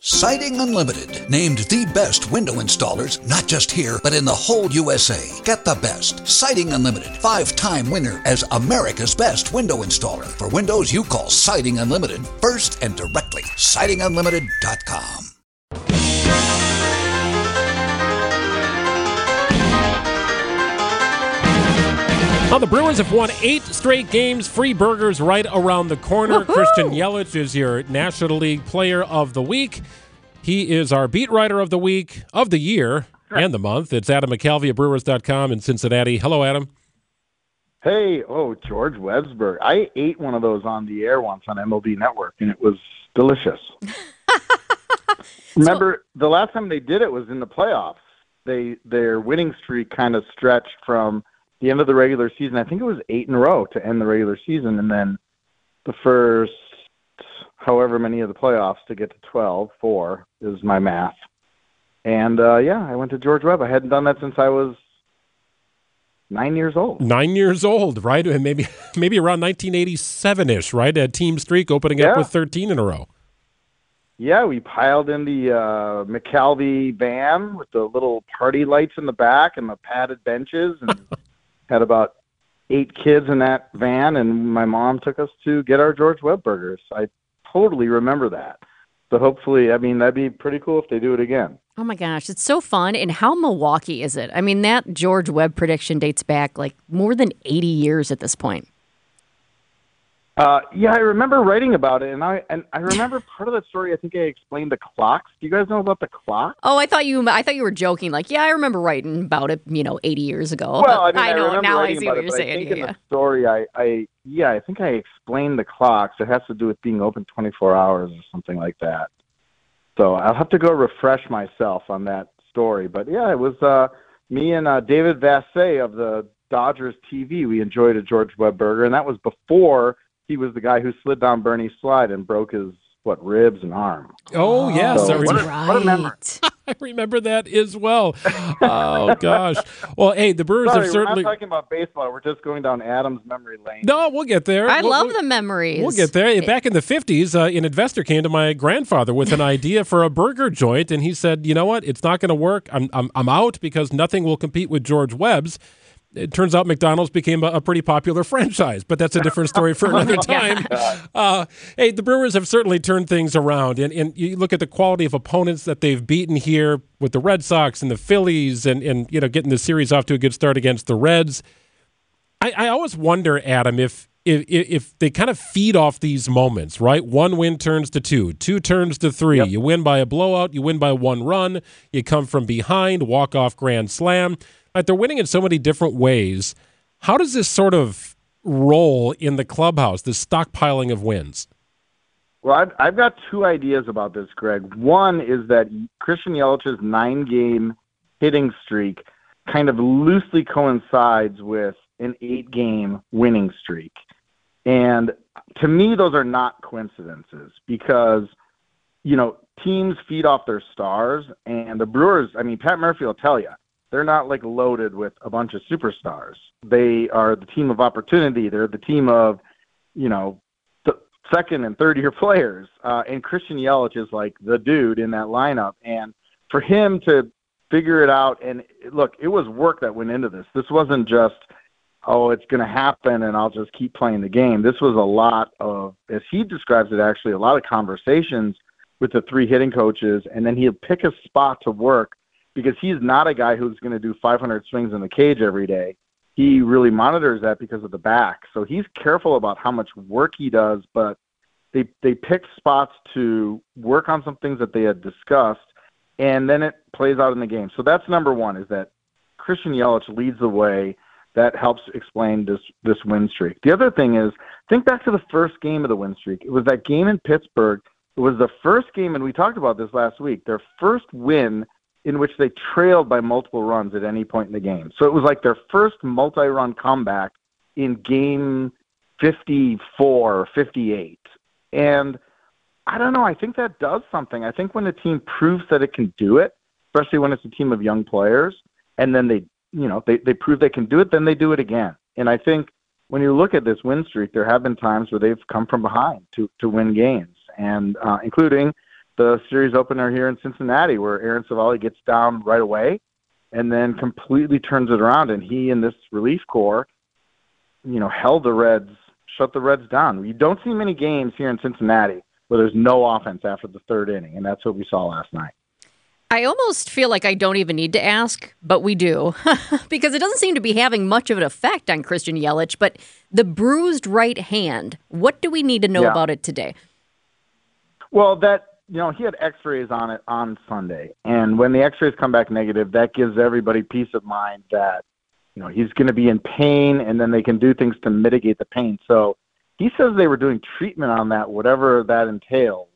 Siding Unlimited, named the best window installers, not just here, but in the whole USA. Get the best. Siding Unlimited, 5-time winner as America's best window installer. For windows you call Siding Unlimited first and directly. SidingUnlimited.com. Well, the Brewers have won 8 straight games. Free burgers right around the corner. Woo-hoo! Christian Yelich is your National League Player of the Week. He is our beat writer of the week, of the year, and the month. It's Adam McCalvey at Brewers.com in Cincinnati. Hello, Adam. Hey, George Websburg. I ate one of those on the air once on MLB Network, and it was delicious. Remember, the last time they did it was in the playoffs. Their winning streak kind of stretched from the end of the regular season. I think it was 8 in a row to end the regular season, and then the first however many of the playoffs to get to 12, 4 is my math. And, I went to George Webb. I hadn't done that since I was 9 years old. 9 years old, right? And maybe around 1987-ish, right? A team streak opening up with 13 in a row. Yeah, we piled in the McCalvey van with the little party lights in the back and the padded benches, and had about 8 kids in that van, and my mom took us to get our George Webb burgers. I totally remember that. So hopefully, that'd be pretty cool if they do it again. Oh my gosh, it's so fun. And how Milwaukee is it? I mean, that George Webb prediction dates back like more than 80 years at this point. I remember writing about it, and I remember part of that story. I think I explained the clocks. Do you guys know about the clock? Oh, I thought you were joking. Like, yeah, I remember writing about it, 80 years ago. Well, I know remember now. writing I see what about you're it, saying. I think in the story, I think I explained the clocks. It has to do with being open 24 hours or something like that. So I'll have to go refresh myself on that story. But yeah, it was me and David Vassay of the Dodgers TV. We enjoyed a George Webb burger, and that was before he was the guy who slid down Bernie's slide and broke his, ribs and arm. Oh, yes. So, what a memory. I remember that as well. Oh, gosh. Well, hey, the Brewers have certainly... We're not talking about baseball. We're just going down Adam's memory lane. No, we'll get there. I love the memories. We'll get there. Back in the 50s, an investor came to my grandfather with an idea for a burger joint, and he said, you know what? It's not going to work. I'm out because nothing will compete with George Webb's. It turns out McDonald's became a pretty popular franchise, but that's a different story for another time. Hey, the Brewers have certainly turned things around, and you look at the quality of opponents that they've beaten here with the Red Sox and the Phillies, and getting the series off to a good start against the Reds. I always wonder, Adam, if they kind of feed off these moments, right? 1 win turns to 2, 2 turns to 3. Yep. You win by a blowout, you win by 1 run, you come from behind, walk-off grand slam. Like, they're winning in so many different ways. How does this sort of roll in the clubhouse, this stockpiling of wins? Well, I've got 2 ideas about this, Greg. One is that Christian Yelich's 9-game hitting streak kind of loosely coincides with an 8-game winning streak. And to me, those are not coincidences because, teams feed off their stars, and the Brewers, Pat Murphy will tell you, they're not loaded with a bunch of superstars. They are the team of opportunity. They're the team of, second and third year players. And Christian Yelich is the dude in that lineup. And for him to figure it out, and look, it was work that went into this. This wasn't just, it's going to happen and I'll just keep playing the game. This was a lot of, as he describes it, actually a lot of conversations with the 3 hitting coaches, and then he'll pick a spot to work. Because he's not a guy who's going to do 500 swings in the cage every day. He really monitors that because of the back. So he's careful about how much work he does, but they pick spots to work on some things that they had discussed, and then it plays out in the game. So that's number one, is that Christian Yelich leads the way. That helps explain this win streak. The other thing is, think back to the first game of the win streak. It was that game in Pittsburgh. It was the first game, and we talked about this last week, their first win in which they trailed by multiple runs at any point in the game. So it was like their first multi-run comeback in game 54 or 58. And I don't know, I think that does something. I think when a team proves that it can do it, especially when it's a team of young players, and then they prove they can do it, then they do it again. And I think when you look at this win streak, there have been times where they've come from behind to win games, and including the series opener here in Cincinnati, where Aaron Civale gets down right away and then completely turns it around. And he and this relief corps, held the Reds, shut the Reds down. You don't see many games here in Cincinnati where there's no offense after the third inning, and that's what we saw last night. I almost feel like I don't even need to ask, but we do, because it doesn't seem to be having much of an effect on Christian Yelich. But the bruised right hand, what do we need to know about it today? Well, he had x-rays on it on Sunday, and when the x-rays come back negative, that gives everybody peace of mind that, he's going to be in pain, and then they can do things to mitigate the pain. So he says they were doing treatment on that, whatever that entails,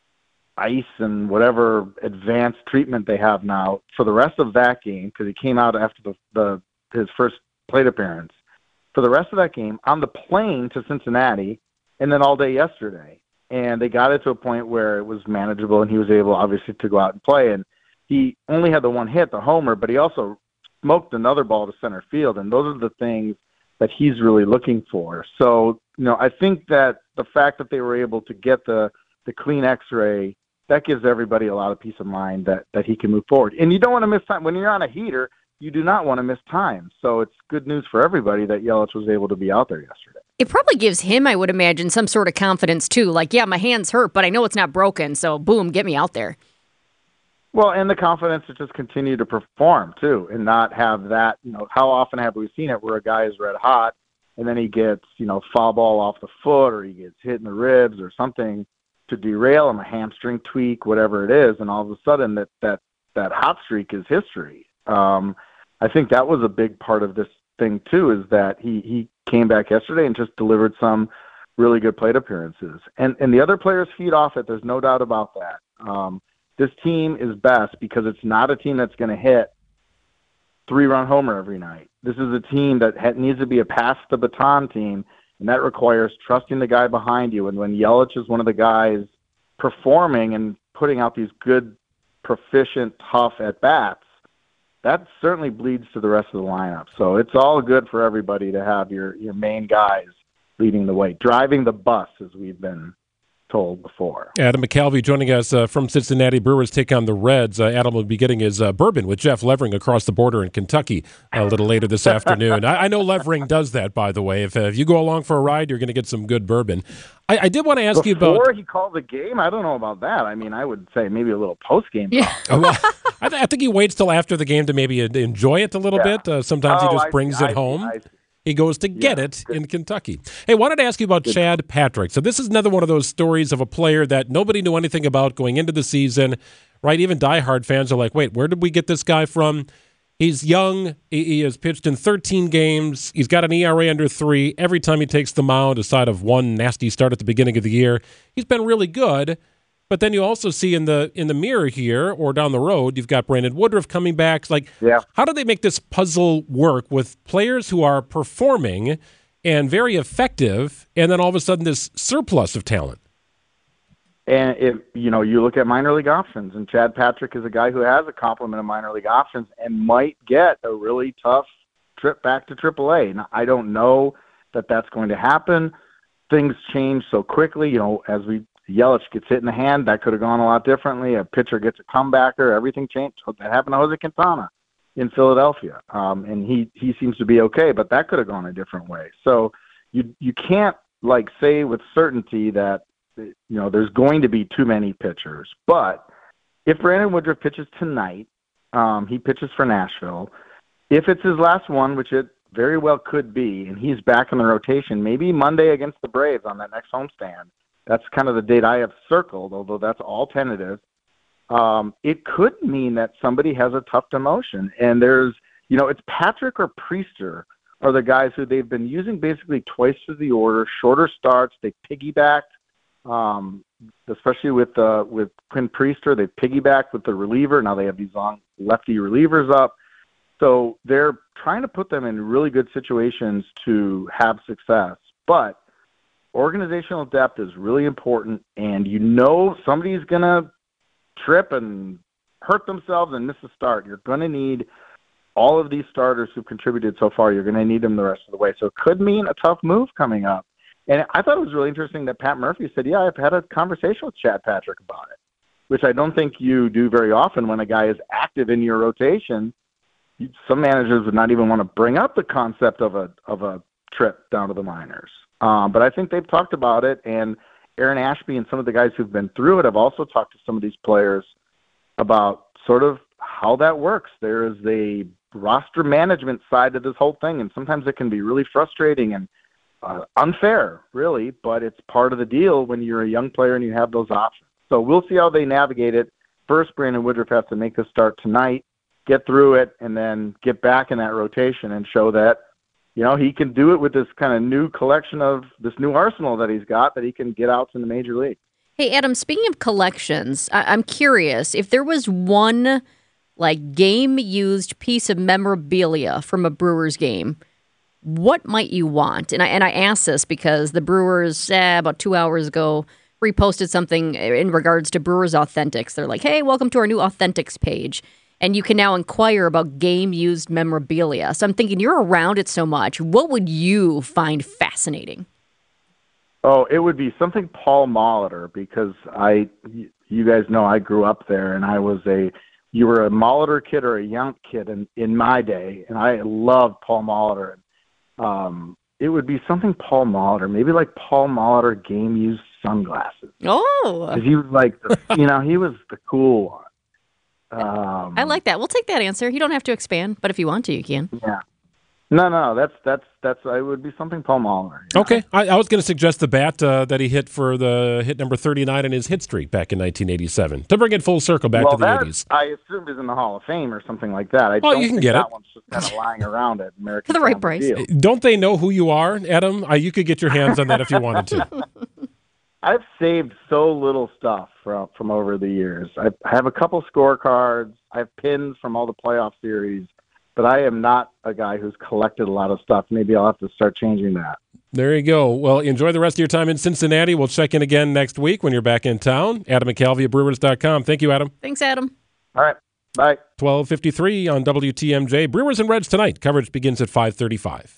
ice and whatever advanced treatment they have now for the rest of that game, because he came out after his first plate appearance. For the rest of that game, on the plane to Cincinnati, and then all day yesterday. And they got it to a point where it was manageable, and he was able, obviously, to go out and play. And he only had the one hit, the homer, but he also smoked another ball to center field, and those are the things that he's really looking for. So, I think that the fact that they were able to get the clean x-ray, that gives everybody a lot of peace of mind that he can move forward. And you don't want to miss time. When you're on a heater, you do not want to miss time. So it's good news for everybody that Yelich was able to be out there yesterday. It probably gives him, I would imagine, some sort of confidence, too. Like, yeah, my hand's hurt, but I know it's not broken, so boom, get me out there. Well, and the confidence to just continue to perform, too, and not have that, how often have we seen it where a guy is red hot and then he gets, foul ball off the foot or he gets hit in the ribs or something to derail him, a hamstring tweak, whatever it is, and all of a sudden that hot streak is history. I think that was a big part of this thing, too, is that he came back yesterday and just delivered some really good plate appearances. And the other players feed off it. There's no doubt about that. This team is best because it's not a team that's going to hit 3-run homer every night. This is a team that needs to be a pass-the-baton team, and that requires trusting the guy behind you. And when Yelich is one of the guys performing and putting out these good, proficient, tough at-bats, that certainly bleeds to the rest of the lineup. So it's all good for everybody to have your main guys leading the way, driving the bus, as we've been told before. Adam McCalvy joining us from Cincinnati. Brewers take on the Reds. Adam will be getting his bourbon with Jeff Levering across the border in Kentucky a little later this afternoon. I know Levering does that, by the way. If you go along for a ride, you're going to get some good bourbon. I did want to ask you about... Before he called the game? I don't know about that. I mean, I would say maybe a little post-game. Yeah. Well, I think he waits till after the game to maybe enjoy it a little bit. Sometimes he just brings it home. He goes to get it in Kentucky. Hey, wanted to ask you about Chad Patrick. So this is another one of those stories of a player that nobody knew anything about going into the season, right? Even diehard fans are like, wait, where did we get this guy from? He's young. He has pitched in 13 games. He's got an ERA under 3. Every time he takes the mound, aside of one nasty start at the beginning of the year, he's been really good. But then you also see in the mirror here or down the road, you've got Brandon Woodruff coming back. How do they make this puzzle work with players who are performing and very effective, and then all of a sudden this surplus of talent? And if you look at minor league options, and Chad Patrick is a guy who has a complement of minor league options and might get a really tough trip back to AAA. Now, I don't know that that's going to happen. Things change so quickly. As Yelich gets hit in the hand, that could have gone a lot differently. A pitcher gets a comebacker, everything changed. That happened to Jose Quintana in Philadelphia, and he seems to be okay, but that could have gone a different way. So you can't say with certainty that there's going to be too many pitchers. But if Brandon Woodruff pitches tonight, he pitches for Nashville. If it's his last one, which it very well could be, and he's back in the rotation, maybe Monday against the Braves on that next homestand. That's kind of the date I have circled, although that's all tentative. It could mean that somebody has a tough demotion. And there's, it's Patrick or Priester are the guys who they've been using basically twice through the order, shorter starts. They piggybacked, especially with Quinn Priester. They piggybacked with the reliever. Now they have these long lefty relievers up. So they're trying to put them in really good situations to have success. But organizational depth is really important, and somebody's going to trip and hurt themselves and miss a start. You're going to need all of these starters who've contributed so far. You're going to need them the rest of the way. So it could mean a tough move coming up. And I thought it was really interesting that Pat Murphy said, I've had a conversation with Chad Patrick about it. which I don't think you do very often when a guy is active in your rotation. Some managers would not even want to bring up the concept of a trip down to the minors. But I think they've talked about it, and Aaron Ashby and some of the guys who've been through it have also talked to some of these players about sort of how that works. There is a roster management side to this whole thing, and sometimes it can be really frustrating and unfair, really, but it's part of the deal when you're a young player and you have those options. So we'll see how they navigate it. First, Brandon Woodruff has to make the start tonight, get through it, and then get back in that rotation and show that, he can do it with this kind of new collection of this new arsenal that he's got, that he can get out in the major league. Hey, Adam, speaking of collections, I'm curious if there was one game-used piece of memorabilia from a Brewers game, what might you want? And I ask this because the Brewers, about 2 hours ago, reposted something in regards to Brewers Authentics. They're like, hey, welcome to our new Authentics page. And you can now inquire about game-used memorabilia. So I'm thinking, you're around it so much. What would you find fascinating? Oh, it would be something Paul Molitor, because you guys know I grew up there, and you were a Molitor kid or a Yount kid in my day, and I loved Paul Molitor. It would be something Paul Molitor, maybe like Paul Molitor game-used sunglasses. Oh. Because he was he was the cool one. I like that. We'll take that answer. You don't have to expand, but if you want to, you can. Yeah. No, that's it would be something Paul Molitor. Okay. I was going to suggest the bat that he hit for the hit number 39 in his hit streak back in 1987 to bring it full circle back to the 80s. I assumed is in the Hall of Fame or something like that. You can get that one's just kind of lying around at American for the right price. Deal. Don't they know who you are, Adam? You could get your hands on that if you wanted to. I've saved so little stuff from over the years. I have a couple scorecards. I have pins from all the playoff series, but I am not a guy who's collected a lot of stuff. Maybe I'll have to start changing that. There you go. Well, enjoy the rest of your time in Cincinnati. We'll check in again next week when you're back in town. Adam McCalvy at Brewers.com. Thank you, Adam. Thanks, Adam. All right. Bye. 12:53 on WTMJ. Brewers and Reds tonight. Coverage begins at 5:35.